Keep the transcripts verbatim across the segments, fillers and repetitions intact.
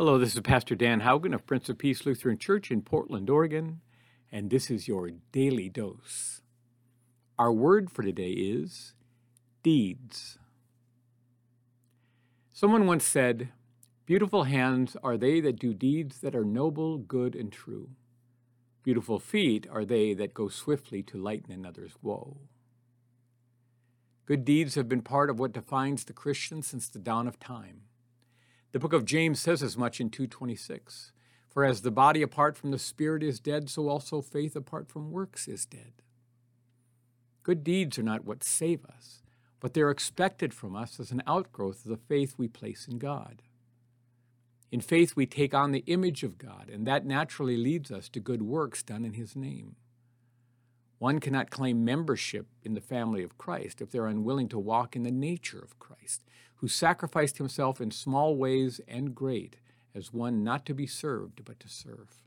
Hello, this is Pastor Dan Haugen of Prince of Peace Lutheran Church in Portland, Oregon, and this is your Daily Dose. Our word for today is deeds. Someone once said, "Beautiful hands are they that do deeds that are noble, good, and true. Beautiful feet are they that go swiftly to lighten another's woe." Good deeds have been part of what defines the Christian since the dawn of time. The book of James says as much in two twenty-six. For as the body apart from the spirit is dead, so also faith apart from works is dead. Good deeds are not what save us, but they're expected from us as an outgrowth of the faith we place in God. In faith, we take on the image of God, and that naturally leads us to good works done in His name. One cannot claim membership in the family of Christ if they're unwilling to walk in the nature of Christ, who sacrificed Himself in small ways and great, as one not to be served, but to serve.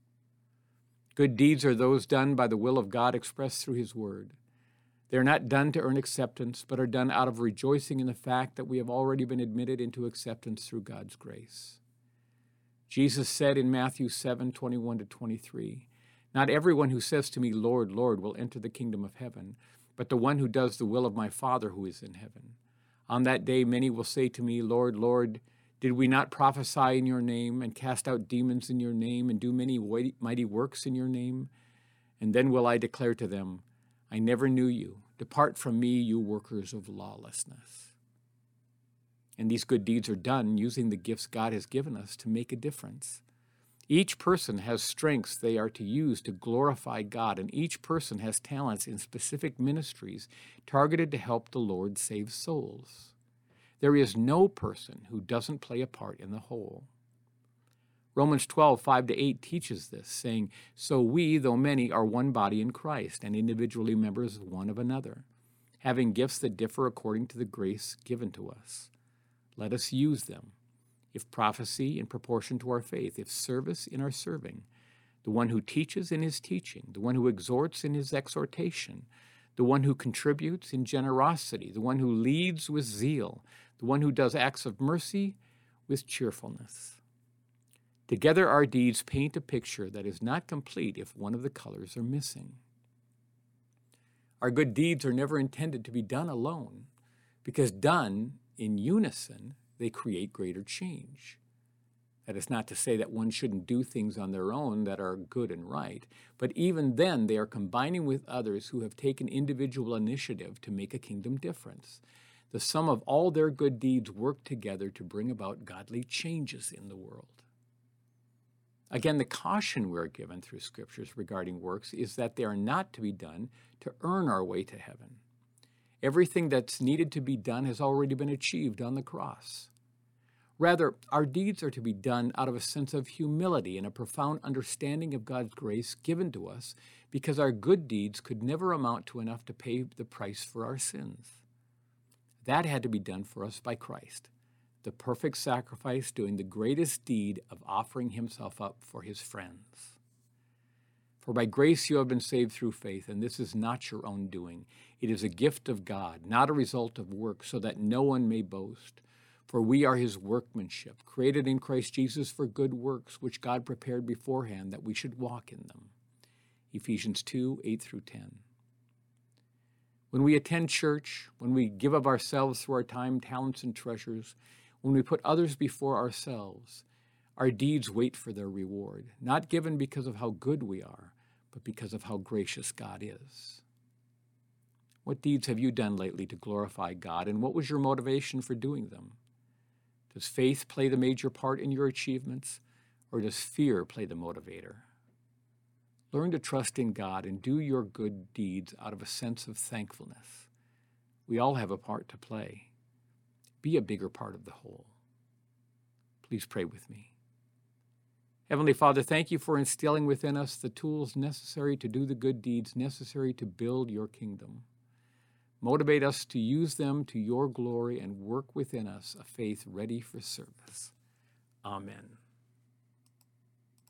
Good deeds are those done by the will of God expressed through His Word. They are not done to earn acceptance, but are done out of rejoicing in the fact that we have already been admitted into acceptance through God's grace. Jesus said in Matthew seven, twenty-one to twenty-three, "Not everyone who says to me, 'Lord, Lord,' will enter the kingdom of heaven, but the one who does the will of my Father who is in heaven. On that day many will say to me, 'Lord, Lord, did we not prophesy in your name, and cast out demons in your name, and do many mighty works in your name?' And then will I declare to them, 'I never knew you. Depart from me, you workers of lawlessness.'" And these good deeds are done using the gifts God has given us to make a difference. Each person has strengths they are to use to glorify God, and each person has talents in specific ministries targeted to help the Lord save souls. There is no person who doesn't play a part in the whole. Romans twelve, five to eight teaches this, saying, "So we, though many, are one body in Christ, and individually members one of another, having gifts that differ according to the grace given to us. Let us use them. If prophecy, in proportion to our faith; if service, in our serving; the one who teaches, in his teaching; the one who exhorts, in his exhortation; the one who contributes, in generosity; the one who leads, with zeal; the one who does acts of mercy, with cheerfulness." Together our deeds paint a picture that is not complete if one of the colors are missing. Our good deeds are never intended to be done alone, because done in unison, they create greater change. That is not to say that one shouldn't do things on their own that are good and right, but even then they are combining with others who have taken individual initiative to make a kingdom difference. The sum of all their good deeds work together to bring about godly changes in the world. Again, the caution we're given through scriptures regarding works is that they are not to be done to earn our way to heaven. Everything that's needed to be done has already been achieved on the cross. Rather, our deeds are to be done out of a sense of humility and a profound understanding of God's grace given to us, because our good deeds could never amount to enough to pay the price for our sins. That had to be done for us by Christ, the perfect sacrifice doing the greatest deed of offering Himself up for His friends. For by grace you have been saved through faith, and this is not your own doing. It is a gift of God, not a result of works, so that no one may boast. For we are His workmanship, created in Christ Jesus for good works, which God prepared beforehand that we should walk in them. Ephesians two, eight through ten. When we attend church, when we give of ourselves through our time, talents, and treasures, when we put others before ourselves, our deeds wait for their reward, not given because of how good we are, but because of how gracious God is. What deeds have you done lately to glorify God, and what was your motivation for doing them? Does faith play the major part in your achievements, or does fear play the motivator? Learn to trust in God and do your good deeds out of a sense of thankfulness. We all have a part to play. Be a bigger part of the whole. Please pray with me. Heavenly Father, thank you for instilling within us the tools necessary to do the good deeds necessary to build your kingdom. Motivate us to use them to your glory and work within us a faith ready for service. Amen.